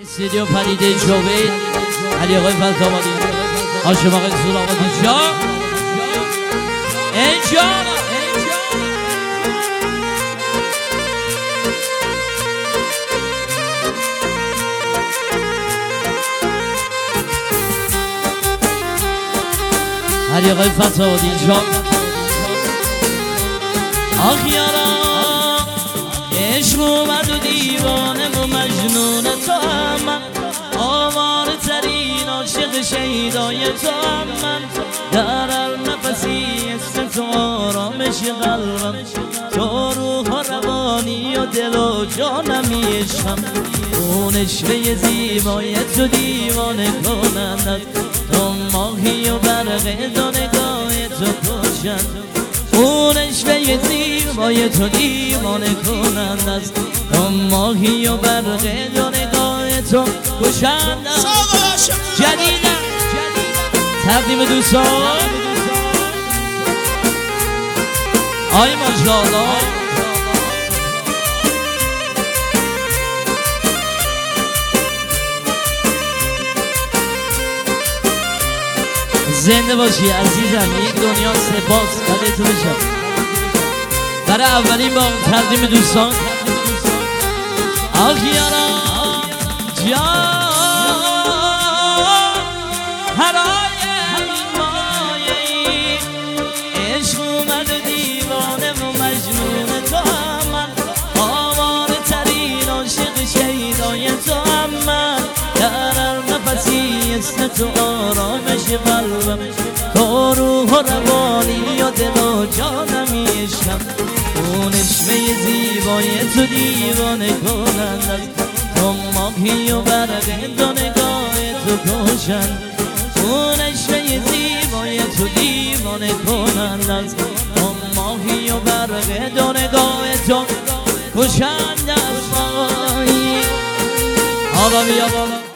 استودیو پریده جاوید علی آقای فضل‌آبادی هاشم آقای سورآبادی جان اینجا علی آقای فضل‌آبادی جان آخ یارا عشق اومد و دیوانه و مجنون تو هم من آواره ترین عاشق شیدای تو هم من در هر نفسی اسم تو آرامش قلبم تو روح و روانی و دل و جانمی عشقم اون عشقه زیبای تو دیوانه کنند تو ماهی و برق دو نگاه تو کشند اون عشقه زیبای تو دیوانه کنند است تو ماهی و برق دو نگاه تو کشند است جدیدم تقدیم دوستان آی ماجرالا زنده باشی عزیزم یک دنیا سپاس قدرتو بشم برای اولین بار تقدیم دوستان آخ یارا جان هرای مایه ای عشق اومد دیوانه و مجنون تو هم من آواره ترین عاشق شیدای تو هم من در هر نفسی اسم تو آرامش قلبم تو روح و روانی و دل و جانمی عشقم اون عشقه زیبای تو دیوانه کنند تو ماهی و برق دو نگاه تو کشند اون عشقه زیبای تو دیوانه کنند تو ماهی و برق دو نگاه تو کشند از مایی آبا بیا بالا